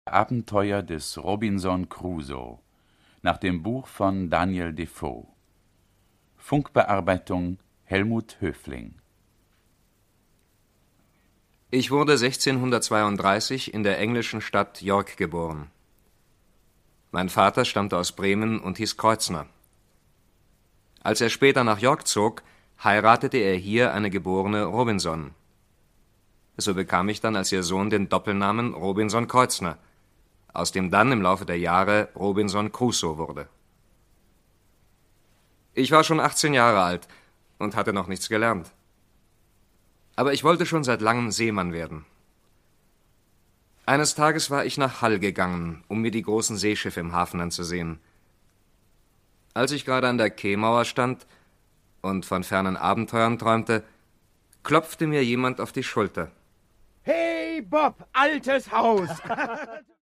Abenteuer des Robinson Crusoe nach dem Buch von Daniel Defoe. Funkbearbeitung Helmut Höfling. Ich wurde 1632 in der englischen Stadt York geboren. Mein Vater stammte aus Bremen und hieß Kreuznach. Als er später nach York zog, heiratete er hier eine geborene Robinson. So bekam ich dann als ihr Sohn den Doppelnamen Robinson Kreuznach, aus dem dann im Laufe der Jahre Robinson Crusoe wurde. Ich war schon 18 Jahre alt und hatte noch nichts gelernt. Aber ich wollte schon seit langem Seemann werden. Eines Tages war ich nach Hull gegangen, um mir die großen Seeschiffe im Hafen anzusehen. Als ich gerade an der Quaymauer stand und von fernen Abenteuern träumte, klopfte mir jemand auf die Schulter. Hey Bob, altes Haus!